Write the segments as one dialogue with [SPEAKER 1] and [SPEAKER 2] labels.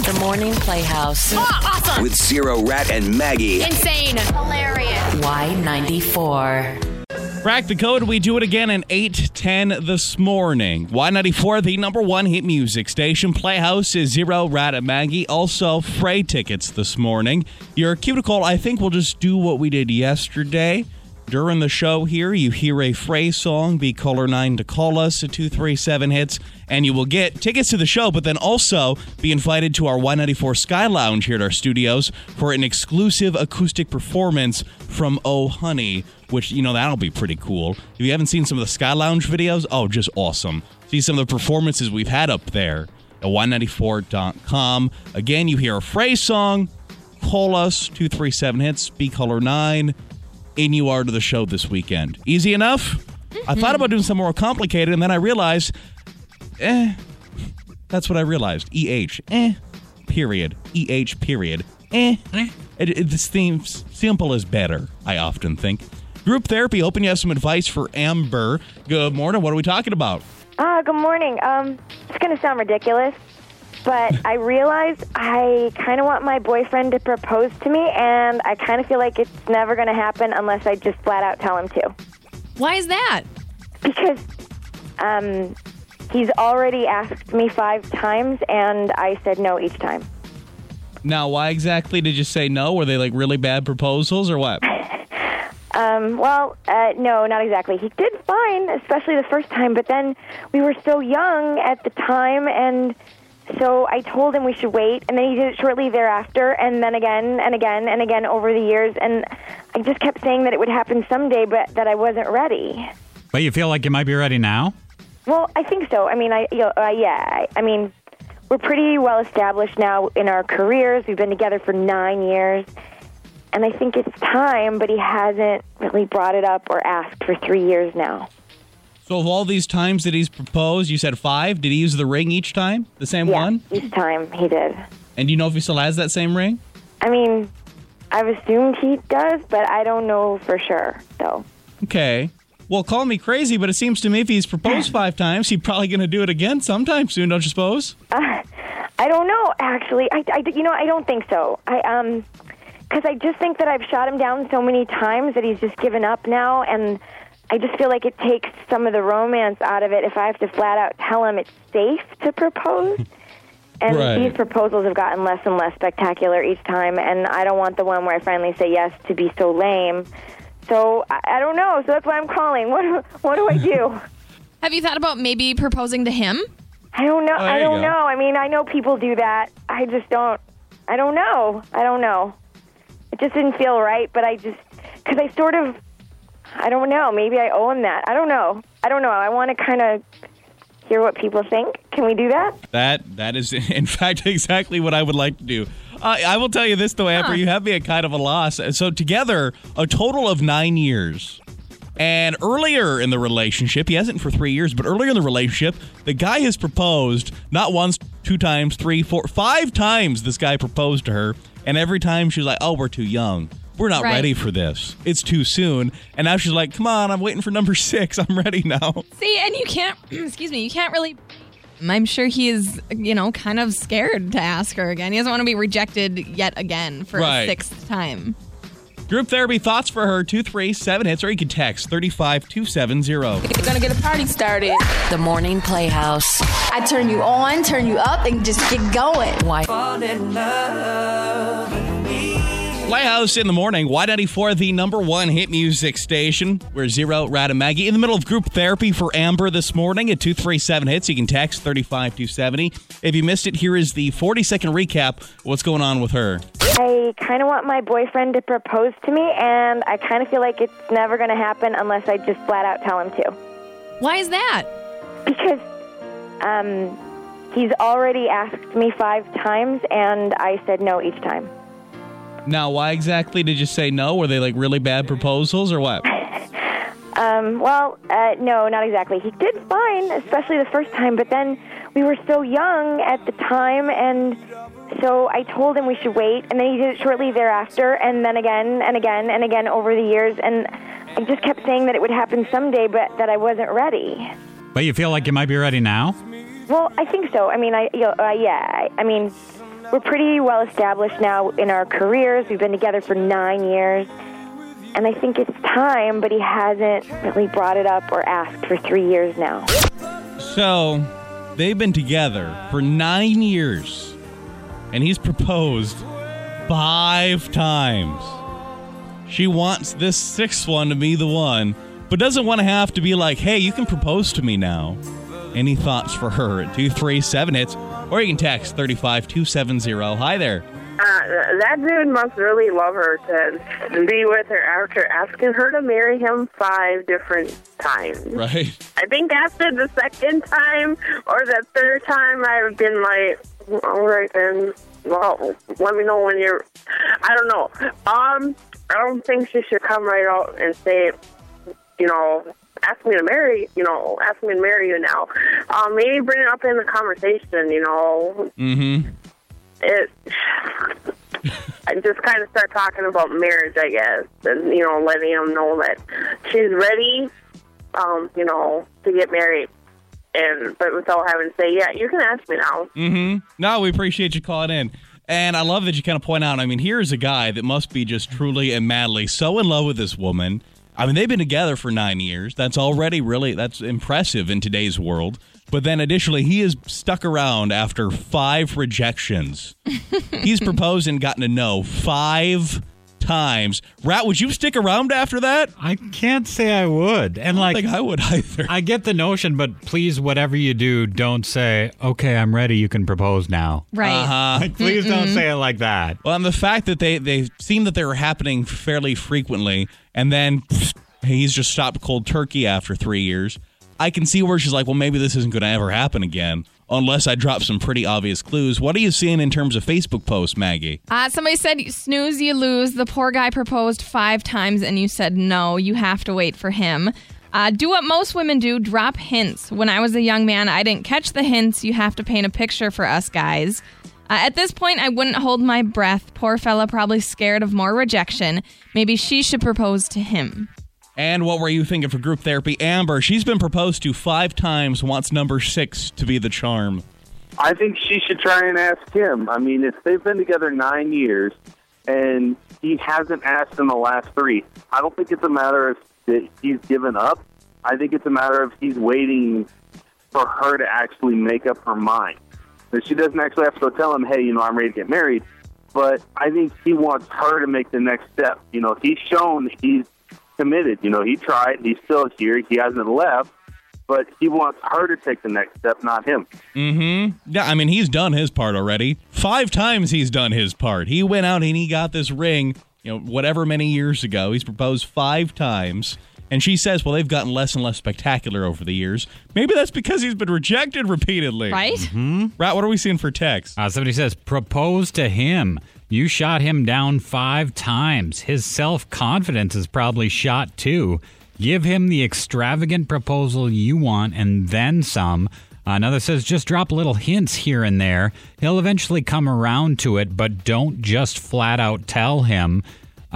[SPEAKER 1] The Morning Playhouse.
[SPEAKER 2] Awesome.
[SPEAKER 3] With Zero, Rat, and Maggie.
[SPEAKER 2] Insane. Hilarious.
[SPEAKER 1] Y94.
[SPEAKER 4] Crack the code. We do it again at 8:10 this morning. Y94, the number one hit music station. Playhouse is Zero, Rat, and Maggie. Also, Frey tickets this morning. Your cue to call, I think we'll just do what we did yesterday. During the show here, you hear a Frey song, be caller 9 to call us at 237 hits, and you will get tickets to the show, but then also be invited to our Y94 Sky Lounge here at our studios for an exclusive acoustic performance from Oh Honey, which, that'll be pretty cool. If you haven't seen some of the Sky Lounge videos, just awesome. See some of the performances we've had up there at Y94.com. Again, you hear a Frey song, call us, 237 hits, be caller 9. In you are to the show this weekend. Easy enough? Mm-hmm. I thought about doing something more complicated, and then I realized, that's what I realized. Period. Period. This seems simple is better, I often think. Group therapy, hoping you have some advice for Amber. Good morning. What are we talking about?
[SPEAKER 5] Good morning. It's going to sound ridiculous, but I realized I kind of want my boyfriend to propose to me, and I kind of feel like it's never going to happen unless I just flat out tell him to.
[SPEAKER 2] Why is that?
[SPEAKER 5] Because he's already asked me 5 times, and I said no each time.
[SPEAKER 4] Now, why exactly did you say no? Were they like really bad proposals or what?
[SPEAKER 5] No, not exactly. He did fine, especially the first time, but then we were so young at the time, and so I told him we should wait, and then he did it shortly thereafter, and then again and again and again over the years, and I just kept saying that it would happen someday, but that I wasn't ready.
[SPEAKER 6] But you feel like you might be ready now?
[SPEAKER 5] Well, I think so. I mean, we're pretty well established now in our careers. We've been together for 9 years, and I think it's time, but he hasn't really brought it up or asked for 3 years now.
[SPEAKER 4] So of all these times that he's proposed, you said 5. Did he use the ring each time? The same one?
[SPEAKER 5] Each time he did.
[SPEAKER 4] And do you know if he still has that same ring?
[SPEAKER 5] I mean, I've assumed he does, but I don't know for sure, though.
[SPEAKER 4] Okay. Well, call me crazy, but it seems to me if he's proposed 5 times, he's probably going to do it again sometime soon, don't you suppose?
[SPEAKER 5] I don't know, actually. I don't think so. Because I just think that I've shot him down so many times that he's just given up now, and I just feel like it takes some of the romance out of it if I have to flat out tell him it's safe to propose. And
[SPEAKER 4] right.
[SPEAKER 5] These proposals have gotten less and less spectacular each time, and I don't want the one where I finally say yes to be so lame. So I don't know, so that's why I'm calling. What do I do?
[SPEAKER 2] Have you thought about maybe proposing to him?
[SPEAKER 5] I don't know.
[SPEAKER 4] I don't
[SPEAKER 5] know. I mean, I know people do that. I just don't. I don't know. It just didn't feel right, but because I sort of, I don't know. Maybe I owe him that. I don't know. I want to kind of hear what people think. Can we do that?
[SPEAKER 4] That is, in fact, exactly what I would like to do. I will tell you this, though, Amber, you have me at kind of a loss. So together, a total of 9 years. And earlier in the relationship, he hasn't for 3 years, but earlier in the relationship, the guy has proposed not once, 2 times, 3, 4, 5 times this guy proposed to her. And every time she's like, we're too young. We're not ready for this. It's too soon. And now she's like, come on, I'm waiting for number 6. I'm ready now.
[SPEAKER 2] See, and you can't, you can't really, I'm sure he is, kind of scared to ask her again. He doesn't want to be rejected yet again for a 6th time.
[SPEAKER 4] Group therapy thoughts for her, 237 hits, or you can text 35270.
[SPEAKER 7] We're going to get a party started.
[SPEAKER 1] The Morning Playhouse.
[SPEAKER 7] I turn you on, turn you up, and just get going.
[SPEAKER 1] Fall in love with me.
[SPEAKER 4] Playhouse in the morning, Y94, the number one hit music station. We're Zero, Rat, and Maggie in the middle of group therapy for Amber this morning at 237 hits. You can text 35270. If you missed it, here is the 40-second recap. What's going on with her?
[SPEAKER 5] I kind of want my boyfriend to propose to me, and I kind of feel like it's never going to happen unless I just flat out tell him to.
[SPEAKER 2] Why is that?
[SPEAKER 5] Because he's already asked me 5 times, and I said no each time.
[SPEAKER 4] Now, why exactly did you say no? Were they like really bad proposals or what?
[SPEAKER 5] No, not exactly. He did fine, especially the first time, but then we were so young at the time, and so I told him we should wait, and then he did it shortly thereafter, and then again and again and again over the years, and I just kept saying that it would happen someday, but that I wasn't ready.
[SPEAKER 6] But you feel like you might be ready now?
[SPEAKER 5] Well, I think so. I mean, we're we're pretty well established now in our careers. We've been together for 9 years. And I think it's time, but he hasn't really brought it up or asked for 3 years now.
[SPEAKER 4] So, they've been together for 9 years, and he's proposed 5 times. She wants this 6th one to be the one, but doesn't want to have to be like, hey, you can propose to me now. Any thoughts for her at 237-HITS, or you can text 35270. Hi there.
[SPEAKER 8] That dude must really love her to be with her after asking her to marry him 5 different times.
[SPEAKER 4] Right.
[SPEAKER 8] I think after the 2nd time or the 3rd time, I've been like, all right then, well, let me know when you're, I don't know. I don't think she should come right out and say, ask me to marry you now. Maybe bring it up in the conversation,
[SPEAKER 4] Mm-hmm.
[SPEAKER 8] I just kind of start talking about marriage, I guess, and, letting him know that she's ready, to get married. But without having to say, yeah, you can ask me now.
[SPEAKER 4] Mm-hmm. No, we appreciate you calling in. And I love that you kind of point out, here's a guy that must be just truly and madly so in love with this woman. They've been together for 9 years. That's already that's impressive in today's world. But then additionally, he has stuck around after 5 rejections. He's proposed and gotten to know 5 times. Rat, would you stick around after that?
[SPEAKER 6] I can't say I would. And
[SPEAKER 4] I don't think I would either.
[SPEAKER 6] I get the notion, but please, whatever you do, don't say, okay, I'm ready, you can propose now.
[SPEAKER 2] Right.
[SPEAKER 4] Uh-huh.
[SPEAKER 6] Please don't say it like that.
[SPEAKER 4] Well, and the fact that they seem that they were happening fairly frequently, and then he's just stopped cold turkey after 3 years. I can see where she's like, well, maybe this isn't going to ever happen again unless I drop some pretty obvious clues. What are you seeing in terms of Facebook posts, Maggie?
[SPEAKER 2] Somebody said, snooze, you lose. The poor guy proposed 5 times and you said no. You have to wait for him. Do what most women do, drop hints. When I was a young man, I didn't catch the hints. You have to paint a picture for us guys. At this point, I wouldn't hold my breath. Poor fella, probably scared of more rejection. Maybe she should propose to him.
[SPEAKER 4] And what were you thinking for group therapy? Amber, she's been proposed to 5 times, wants number 6 to be the charm.
[SPEAKER 9] I think she should try and ask him. If they've been together 9 years and he hasn't asked in the last 3, I don't think it's a matter of that he's given up. I think it's a matter of he's waiting for her to actually make up her mind. That she doesn't actually have to go tell him, hey, I'm ready to get married. But I think he wants her to make the next step. He's shown he's committed. He tried. He's still here. He hasn't left. But he wants her to take the next step, not him.
[SPEAKER 4] Mm-hmm. Yeah, he's done his part already. 5 times he's done his part. He went out and he got this ring, whatever many years ago. He's proposed 5 times. And she says, well, they've gotten less and less spectacular over the years. Maybe that's because he's been rejected repeatedly.
[SPEAKER 2] Right?
[SPEAKER 4] Mm-hmm. Rat, what are we seeing for text?
[SPEAKER 6] Somebody says, propose to him. You shot him down 5 times. His self-confidence is probably shot too. Give him the extravagant proposal you want and then some. Another says, just drop little hints here and there. He'll eventually come around to it, but don't just flat out tell him.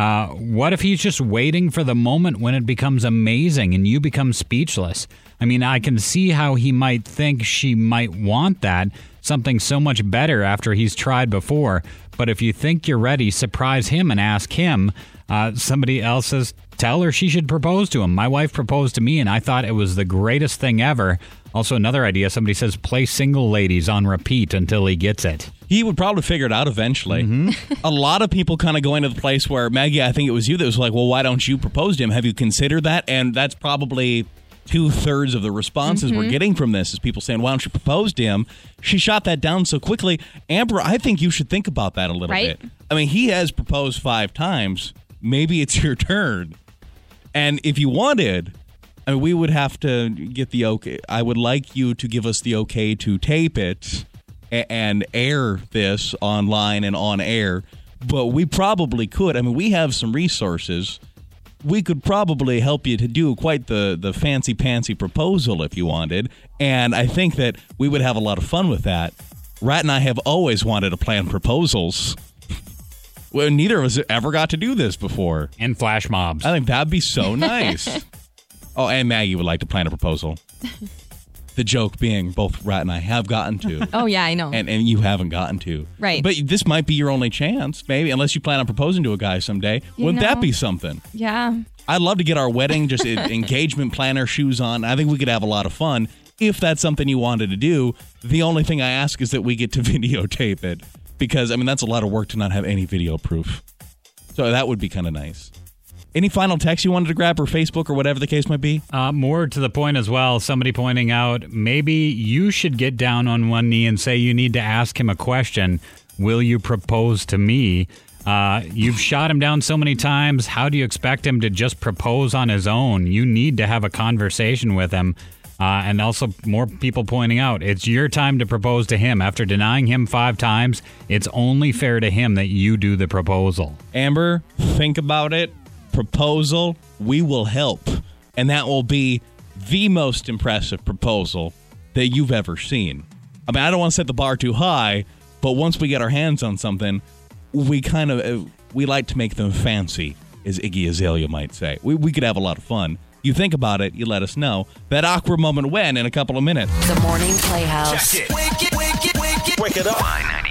[SPEAKER 6] What if he's just waiting for the moment when it becomes amazing and you become speechless? I can see how he might think she might want that, something so much better after he's tried before. But if you think you're ready, surprise him and ask him. Somebody else says, tell her she should propose to him. My wife proposed to me and I thought it was the greatest thing ever. Also, another idea, somebody says, play Single Ladies on repeat until he gets it.
[SPEAKER 4] He would probably figure it out eventually. Mm-hmm. A lot of people kind of go into the place where, Maggie, I think it was you that was like, well, why don't you propose to him? Have you considered that? And that's probably 2/3 of the responses we're getting from this is people saying, why don't you propose to him? She shot that down so quickly. Amber, I think you should think about that a little bit. He has proposed 5 times. Maybe it's your turn. And if you wanted, we would have to get the okay. I would like you to give us the okay to tape it and air this online and on air. But we probably could. We have some resources. We could probably help you to do quite the fancy-pantsy proposal if you wanted. And I think that we would have a lot of fun with that. Rat and I have always wanted to plan proposals. Well, neither of us ever got to do this before.
[SPEAKER 6] And flash mobs.
[SPEAKER 4] I think that'd be so nice. Oh, and Maggie would like to plan a proposal. The joke being both Rat and I have gotten to.
[SPEAKER 2] Oh, yeah, I know.
[SPEAKER 4] And you haven't gotten to.
[SPEAKER 2] Right.
[SPEAKER 4] But this might be your only chance, maybe, unless you plan on proposing to a guy someday. Wouldn't that be something?
[SPEAKER 2] Yeah.
[SPEAKER 4] I'd love to get our wedding, just engagement planner shoes on. I think we could have a lot of fun if that's something you wanted to do. The only thing I ask is that we get to videotape it because, I mean, that's a lot of work to not have any video proof. So that would be kind of nice. Any final text you wanted to grab, or Facebook, or whatever the case might be?
[SPEAKER 6] More to the point as well, somebody pointing out maybe you should get down on one knee and say you need to ask him a question. Will you propose to me? You've shot him down so many times. How do you expect him to just propose on his own? You need to have a conversation with him. And also more people pointing out, it's your time to propose to him. After denying him 5 times, it's only fair to him that you do the proposal.
[SPEAKER 4] Amber, think about it. Proposal, we will help. And that will be the most impressive proposal that you've ever seen. I mean, I don't want to set the bar too high, but once we get our hands on something, we kind of, we like to make them fancy, as Iggy Azalea might say. We could have a lot of fun. You think about it, you let us know. That awkward moment when in a couple of minutes.
[SPEAKER 10] The Morning Playhouse.
[SPEAKER 3] Check it. Wake it up.